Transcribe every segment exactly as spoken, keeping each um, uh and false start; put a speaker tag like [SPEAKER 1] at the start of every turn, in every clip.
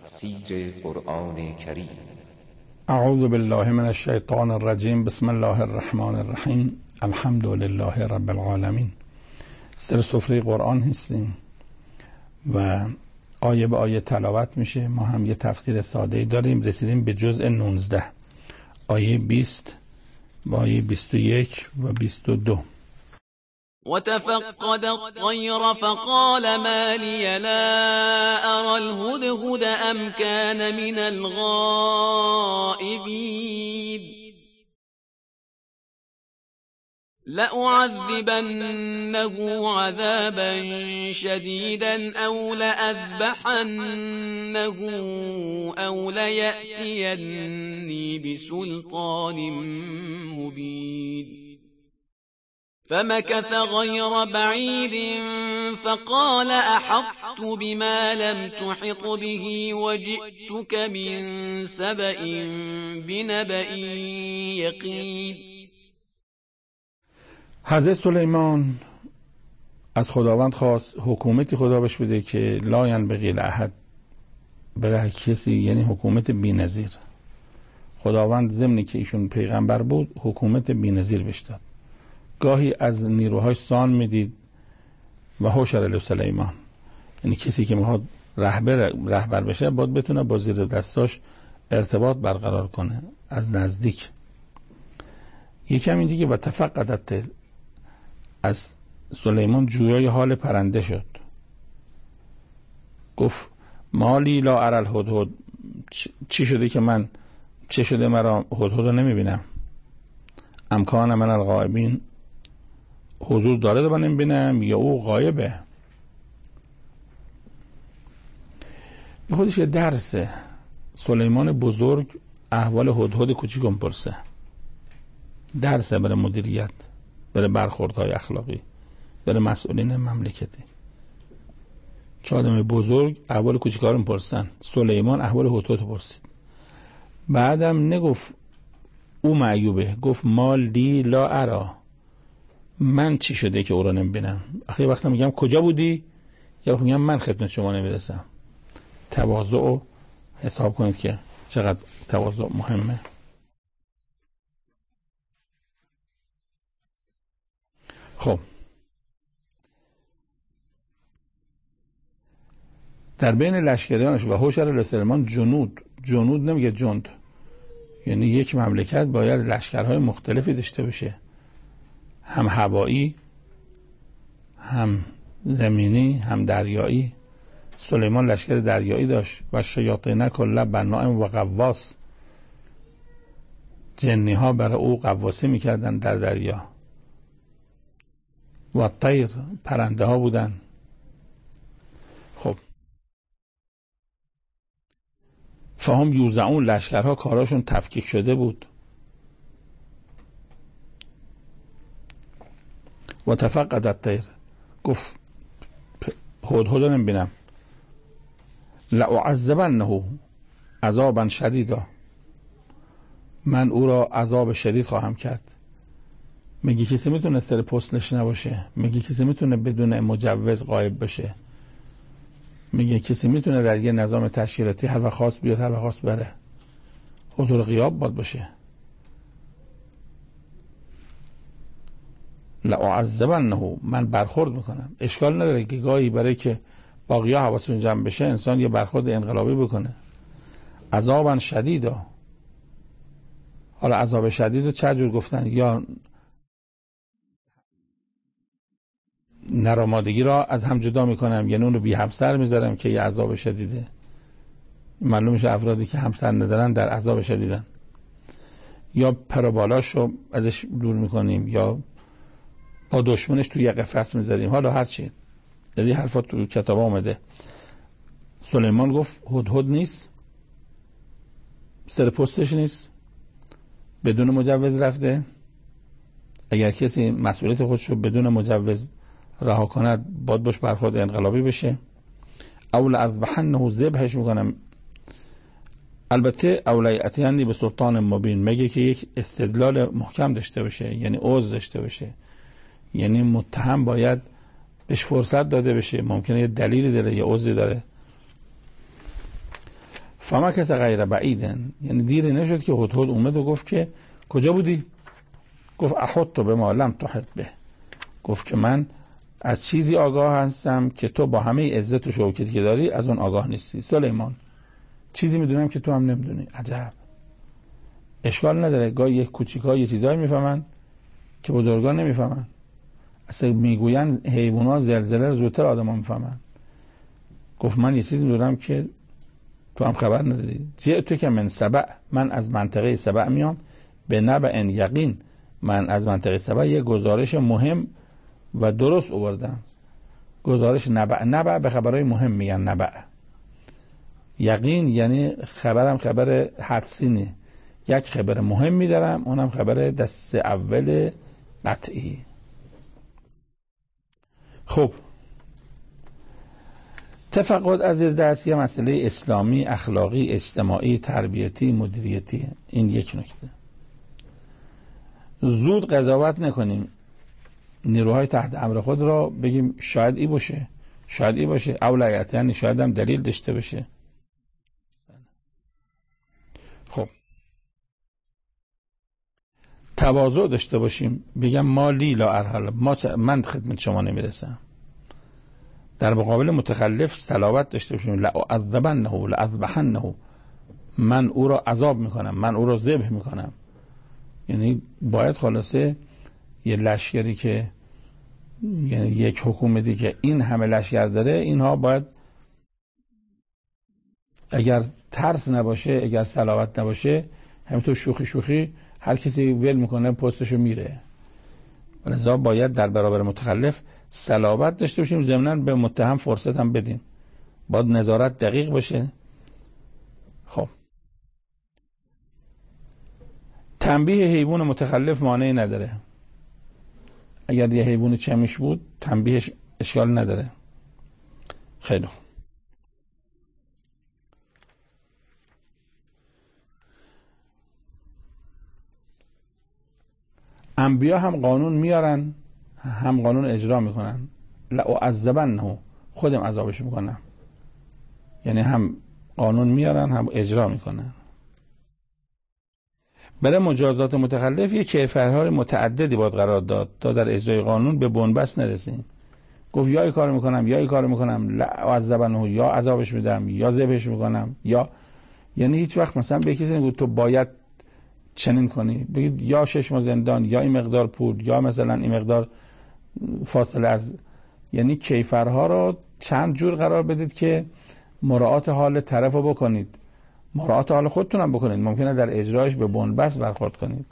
[SPEAKER 1] تفسیر قرآن کریم.
[SPEAKER 2] اعوذ بالله من الشیطان الرجیم. بسم الله الرحمن الرحیم. الحمد لله رب العالمین. سر سفره قرآن هستیم و آیه به آیه تلاوت میشه. ما هم یه تفسیر ساده داریم. رسیدیم به جزء نوزده، آیه بیست و آیه بیست و یک و بیست و دو.
[SPEAKER 3] وتفقد الطير فقال ما لي لا أرى الهدهد أم كان من الغائبين لأعذبنه عذابا شديدا أو لأذبحنه أو ليأتيني بسلطان مبين فمكث غير بعيد فقال أحطت بما لم تحط به وجئتك من سبأ بنبأ يقين.
[SPEAKER 2] حضرت سلیمان از خداوند خواست حکومتی خدا بهش بده که لا ینبغی لاحد، برای کسی، یعنی حکومت بی‌نظیر. خداوند ضمن که ایشون پیغمبر بود حکومت بی‌نظیر بهش داد. گاهی از نیروهای سان میدید و حشر علی سلیمان، یعنی کسی که میخواد رهبر رهبر بشه باید بتونه با زیر دستاش ارتباط برقرار کنه از نزدیک. یکم اینجا که و تفقدت، از سلیمان جویای حال پرنده شد. گفت مالی لا اری الهدهد، چی شده که من چه شده مرا هدهد رو نمیبینم؟ امکان من الغائبین، حضور داره رو من نمیبینم یا او غایبه؟ یه خودش یه درسه. سلیمان بزرگ احوال هدهد کوچیک پرسه، درسه برای مدیریت، برای برخوردهای اخلاقی، برای مسئولین مملکتی. چه آدم بزرگ احوال کوچیکارم پرسن، سلیمان احوال هدهد پرسید. بعدم نگفت او معیوبه، گفت مال دی لا ارا، من چی شده که او را نمیبینم؟ آخه وقتا میگم کجا بودی یا وقتا میگم من خدمت شما نمیرسم. تواضع رو حساب کنید که چقدر تواضع مهمه. خب در بین لشکریانش و حشر علی سلیمان جنود، جنود نمیگه جند، یعنی یک مملکت باید لشکرهای مختلفی داشته باشه، هم هوایی، هم زمینی، هم دریایی. سلیمان لشکر دریایی داشت و شیاطین کل بناء و غواص، جنی ها برای او غواصی میکردن در دریا. و طیر، پرنده ها بودن. خب فهم یوزعون، لشکرها کاراشون تفکیک شده بود. و تفقد الطیر، گفت هدهد رو نمیبینم. لأعذبنه عذابا شدیدا، من او را عذاب شدید خواهم کرد. میگه کسی میتونه سر پست نشینه باشه؟ میگه کسی میتونه بدون مجوز غایب بشه؟ میگه کسی میتونه در یه نظام تشکیلاتی هر وقت خواست بیاد هر وقت خواست بره؟ حضور غیاب باید باشه. لأعذبنه، من برخورد میکنم. اشکال نداره که گاهی برای که باقیا حواسشون جمع بشه انسان یه برخورد انقلابی بکنه. عذابا شدیدا، حالا عذاب شدید رو چه جور گفتن؟ یا نرامادگی را از هم جدا میکنم، یعنی اون رو بی همسر میذارم که یه عذاب شدیده. معلوم میشه افرادی که همسر ندارن در عذاب شدیدن. یا پروبالاش رو ازش دور میکنیم، یا با دشمنش توی یه قفس میذاریم. حالا هر چی یعنی حرفا تو کتاب آمده. سلیمان گفت هدهد نیست، سر پستش نیست، بدون مجوز رفته. اگر کسی مسئولیت خودش رو بدون مجوز رها کند باید باش برخورد انقلابی بشه. اول اذبحنه، ذبحش میکنم. البته اولیتیانی به سلطان مبین، میگه که یک استدلال محکم داشته باشه، یعنی عذر داشته باشه، یعنی متهم باید بهش فرصت داده بشه، ممکنه یه دلیلی داره، یه عذری داره. فما کس غیر بعیدن، یعنی دیری نشد که هدهد اومد و گفت که کجا بودی؟ گفت احط به ما لم تحط به، گفت که من از چیزی آگاه هستم که تو با همه عزت و شوکتی که داری از اون آگاه نیستی. سلیمان چیزی میدونم که تو هم نمیدونی. عجب، اشکال نداره، گاهی یک کوچیک‌ها یه چیزایی میفهمن که بزرگان نمیفهمن. اصلا میگوین حیوانات زلزله رو زودتر آدم‌ها میفهمن. گفت من یه چیزی میدونم که تو هم خبر نداری. جئت که من سبع، من از منطقه سبع میام، به نبع یقین، من از منطقه سبع یه گزارش مهم و درست آوردم. گزارش نبع، نبع به خبرهای مهم میگن نبع. یقین یعنی خبرم خبر حدسی نه، یک خبر مهم میدارم، اونم خبر دست اول قطعی. خب تفقد از زیر دست یه مسئله اسلامی، اخلاقی، اجتماعی، تربیتی، مدیریتی. این یک نکته. زود قضاوت نکنیم، نیروهای تحت امر خود را بگیم شاید ای باشه، شاید ای باشه، اولویت یعنی شاید هم دلیل داشته باشه. خب تواضع داشته باشیم، بگم ما لیلا ارحل، ما من خدمت شما نمیرسم. در مقابل متخلف صلابت داشته باشیم، لأعذبنه لأذبحنه، من او را عذاب میکنم، من او را ذبح میکنم. یعنی باید خلاصه یه لشکری که، یعنی یک حکومتی که این همه لشکر داره، اینها باید اگر ترس نباشه، اگر صلابت نباشه، همینطور شوخی شوخی هر کسی ول میکنه پستشو میره. لذا باید در برابر متخلف صلابت داشته باشیم، ضمناً به متهم فرصت هم بدیم، باید نظارت دقیق باشه. خب تنبیه حیوان متخلف مانعی نداره. اگر یه حیوان چمیش بود تنبیهش اشکال نداره. خیلی خوب. انبیا هم قانون میارن، هم قانون اجرا میکنن. لأعذبنه، خودم عذابش میکنم. یعنی هم قانون میارن هم اجرا میکنن. برای مجازات متخلف یک کیفرهای متعددی باید قرار داد تا در اجرای قانون به بنبست نرسیم. گفت یا این کار میکنم یا این کار میکنم، لأعذبنه، یا عذابش میدم یا ذبحش میکنم، یا یعنی هیچ وقت مثلا به کسی نگید تو باید چنین کنی، بگید یا شش ماه زندان، یا این مقدار پول، یا مثلا این مقدار فاصله از، یعنی کیفرها رو چند جور قرار بدید که مراعات حال طرف رو بکنید، مراعات حال خودتون هم بکنید، ممکنه در اجرایش به بنبست برخورد کنید.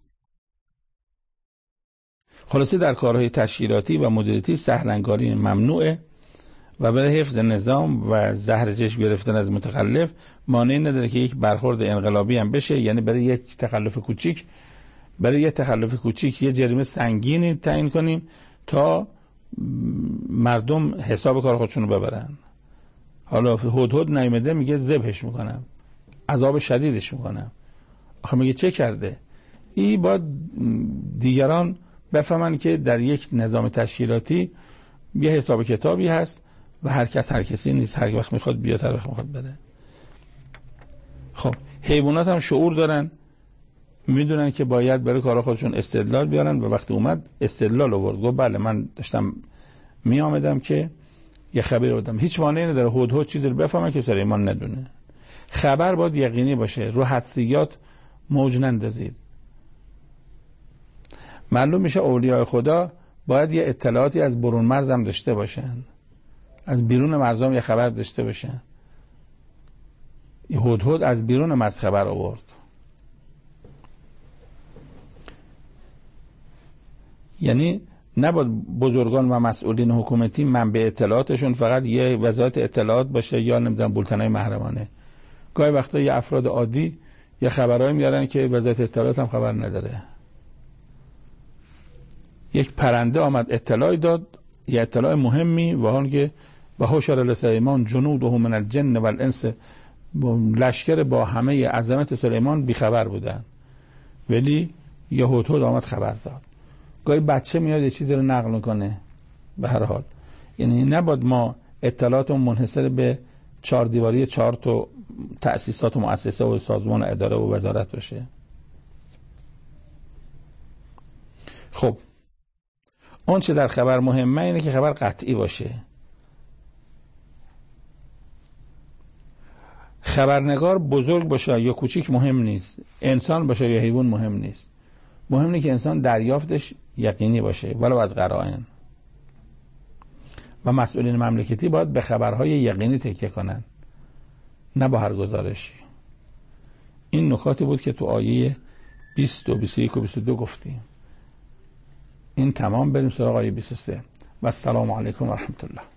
[SPEAKER 2] خلاصه در کارهای تشکیلاتی و مدیریتی سهلنگاری ممنوعه و برای حفظ نظام و زهر چشم گرفتن از متخلف مانعی نداره که یک برخورد انقلابی هم بشه. یعنی برای یک تخلف کوچیک، برای یک تخلف کوچیک یه جریمه سنگینی تعیین کنیم تا مردم حساب کار خودشونو ببرن. حالا هدهد نیامده میگه ذبحش میکنم، عذاب شدیدش میکنم. آخه میگه چه کرده؟ این باید دیگران بفهمن که در یک نظام تشکیلاتی یه حساب کتابی هست و هر کس هر کسی نیست، هر وقت میخواد بیاد هر وقت میخواد بره. خب حیوانات هم شعور دارن، میدونن که باید برای کارا خودشون استدلال بیارن و وقتی اومد استدلال آورد، گفت بله من داشتم میآمدم که یه خبری بودم. هیچ مانعی نداره هدهد چیزی رو بفهمه که سلیمان ندونه. خبر باید یقینی باشه، رو حدسیات موج نندازید. معلوم میشه اولیاء خدا باید یه اطلاعاتی از برون مرز هم داشته باشن، از بیرون مرز هم یه خبر داشته باشن. هدهد از بیرون مرز خبر آورد. یعنی نباید بزرگان و مسئولین حکومتی منبع اطلاعاتشون فقط یه وزارت اطلاعات باشه یا نمیدونم بولتنای محرمانه. گاهی وقتا یه افراد عادی یه خبرایی میارن که وزارت اطلاعات هم خبر نداره. یک پرنده آمد اطلاعی داد، یه اطلاع مهمی، و اون که و حشر لسلیمان جنوده من الجن والانس، لشکر با همه عظمت سلیمان بیخبر بودن، ولی یه هدهد آمد خبر داد. گاهی بچه میاد یه چیزی رو نقل کنه. به هر حال یعنی نباید ما اطلاعاتمون منحصر به چهار دیواری چهار تا تأسیسات و مؤسسه و سازمان و اداره و وزارت باشه؟ خب اون چه در خبر مهمه اینه که خبر قطعی باشه. خبرنگار بزرگ باشه یا کوچیک مهم نیست، انسان باشه یا حیوان مهم نیست، مهم اینه که انسان دریافتش یقینی باشه ولو از قرائن. و مسئولین مملکتی باید به خبرهای یقینی تکیه کنن، نه با هر گزارشی. این نکاتی بود که تو آیه بیست و بیست و یک و بیست و دو گفتیم. این تمام. بریم سراغ آیه بیست و سه. و السلام علیکم و رحمت الله.